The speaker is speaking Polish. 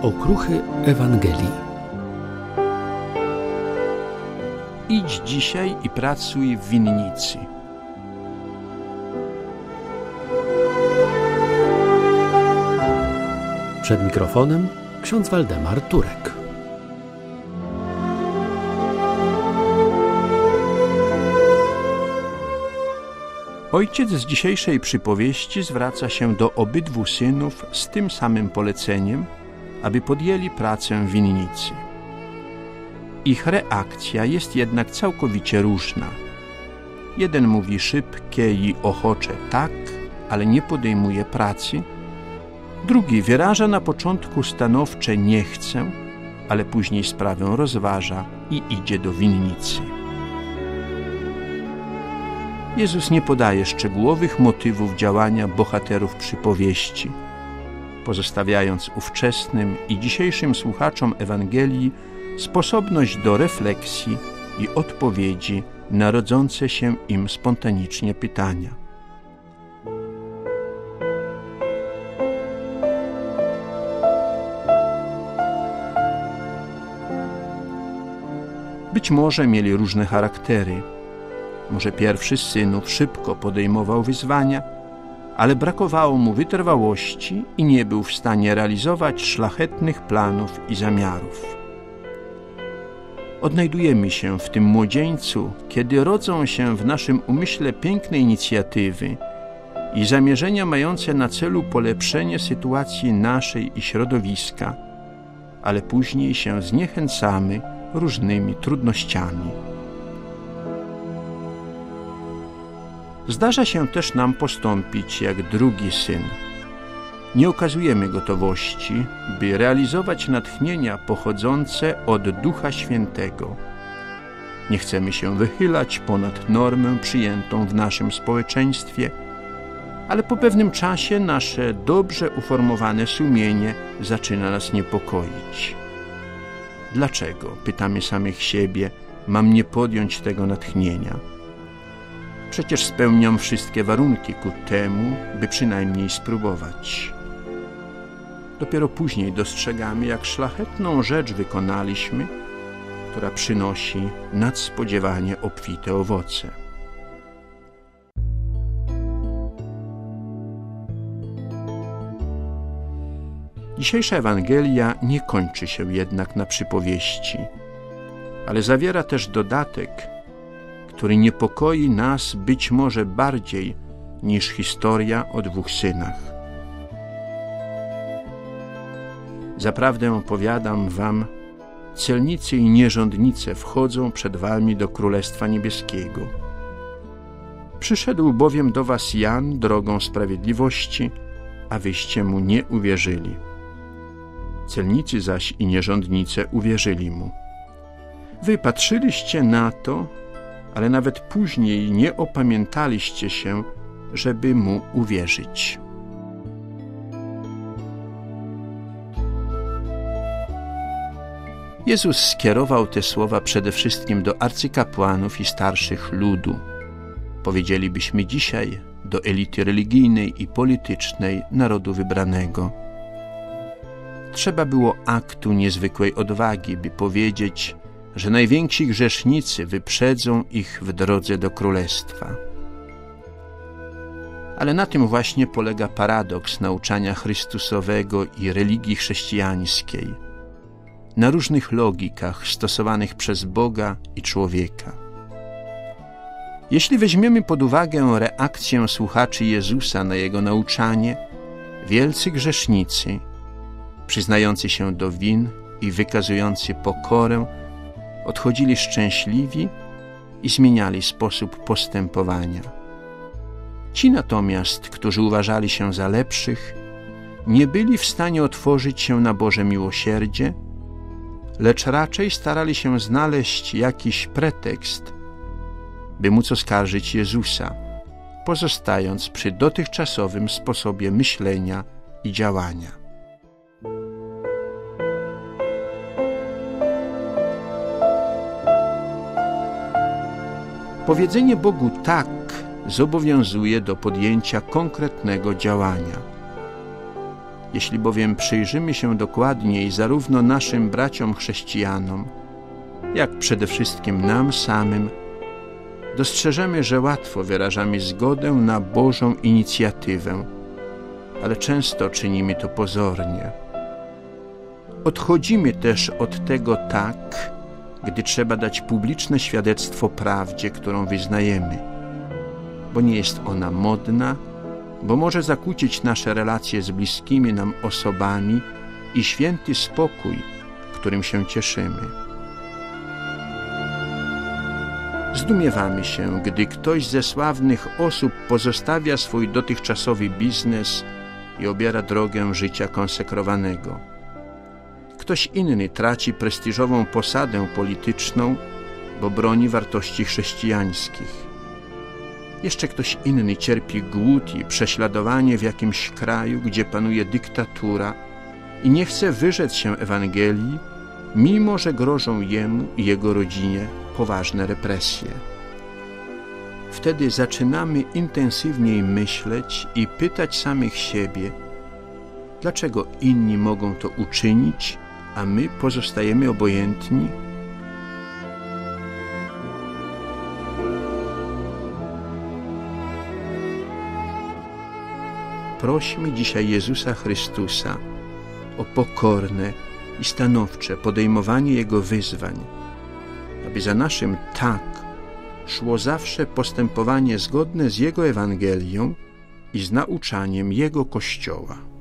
Okruchy Ewangelii. Idź dzisiaj i pracuj w winnicy. Przed mikrofonem ksiądz Waldemar Turek. Ojciec z dzisiejszej przypowieści zwraca się do obydwu synów z tym samym poleceniem, aby podjęli pracę w winnicy. Ich reakcja jest jednak całkowicie różna. Jeden mówi szybkie i ochocze tak, ale nie podejmuje pracy. Drugi wyraża na początku stanowcze nie chcę, ale później sprawę rozważa i idzie do winnicy. Jezus nie podaje szczegółowych motywów działania bohaterów przypowieści, pozostawiając ówczesnym i dzisiejszym słuchaczom Ewangelii sposobność do refleksji i odpowiedzi na rodzące się im spontanicznie pytania. Być może mieli różne charaktery. Może pierwszy z synów szybko podejmował wyzwania, ale brakowało mu wytrwałości i nie był w stanie realizować szlachetnych planów i zamiarów. Odnajdujemy się w tym młodzieńcu, kiedy rodzą się w naszym umyśle piękne inicjatywy i zamierzenia mające na celu polepszenie sytuacji naszej i środowiska, ale później się zniechęcamy różnymi trudnościami. Zdarza się też nam postąpić jak drugi syn. Nie okazujemy gotowości, by realizować natchnienia pochodzące od Ducha Świętego. Nie chcemy się wychylać ponad normę przyjętą w naszym społeczeństwie, ale po pewnym czasie nasze dobrze uformowane sumienie zaczyna nas niepokoić. Dlaczego, pytamy samych siebie, mam nie podjąć tego natchnienia? Przecież spełniam wszystkie warunki ku temu, by przynajmniej spróbować. Dopiero później dostrzegamy, jak szlachetną rzecz wykonaliśmy, która przynosi nadspodziewanie obfite owoce. Dzisiejsza Ewangelia nie kończy się jednak na przypowieści, ale zawiera też dodatek, który niepokoi nas być może bardziej niż historia o dwóch synach. Zaprawdę powiadam wam, celnicy i nierządnice wchodzą przed wami do Królestwa Niebieskiego. Przyszedł bowiem do was Jan drogą sprawiedliwości, a wyście mu nie uwierzyli. Celnicy zaś i nierządnice uwierzyli mu. Wy patrzyliście na to, ale nawet później nie opamiętaliście się, żeby mu uwierzyć. Jezus skierował te słowa przede wszystkim do arcykapłanów i starszych ludu. Powiedzielibyśmy dzisiaj do elity religijnej i politycznej narodu wybranego. Trzeba było aktu niezwykłej odwagi, by powiedzieć, że najwięksi grzesznicy wyprzedzą ich w drodze do Królestwa. Ale na tym właśnie polega paradoks nauczania Chrystusowego i religii chrześcijańskiej, na różnych logikach stosowanych przez Boga i człowieka. Jeśli weźmiemy pod uwagę reakcję słuchaczy Jezusa na Jego nauczanie, wielcy grzesznicy, przyznający się do win i wykazujący pokorę, odchodzili szczęśliwi i zmieniali sposób postępowania. Ci natomiast, którzy uważali się za lepszych, nie byli w stanie otworzyć się na Boże miłosierdzie, lecz raczej starali się znaleźć jakiś pretekst, by móc oskarżyć Jezusa, pozostając przy dotychczasowym sposobie myślenia i działania. Powiedzenie Bogu tak zobowiązuje do podjęcia konkretnego działania. Jeśli bowiem przyjrzymy się dokładniej zarówno naszym braciom chrześcijanom, jak przede wszystkim nam samym, dostrzeżemy, że łatwo wyrażamy zgodę na Bożą inicjatywę, ale często czynimy to pozornie. Odchodzimy też od tego tak, gdy trzeba dać publiczne świadectwo prawdzie, którą wyznajemy, bo nie jest ona modna, bo może zakłócić nasze relacje z bliskimi nam osobami i święty spokój, którym się cieszymy. Zdumiewamy się, gdy ktoś ze sławnych osób pozostawia swój dotychczasowy biznes i obiera drogę życia konsekrowanego. Ktoś inny traci prestiżową posadę polityczną, bo broni wartości chrześcijańskich. Jeszcze ktoś inny cierpi głód i prześladowanie w jakimś kraju, gdzie panuje dyktatura i nie chce wyrzec się Ewangelii, mimo że grożą jemu i jego rodzinie poważne represje. Wtedy zaczynamy intensywniej myśleć i pytać samych siebie, dlaczego inni mogą to uczynić, a my pozostajemy obojętni? Prośmy dzisiaj Jezusa Chrystusa o pokorne i stanowcze podejmowanie Jego wyzwań, aby za naszym tak szło zawsze postępowanie zgodne z Jego Ewangelią i z nauczaniem Jego Kościoła.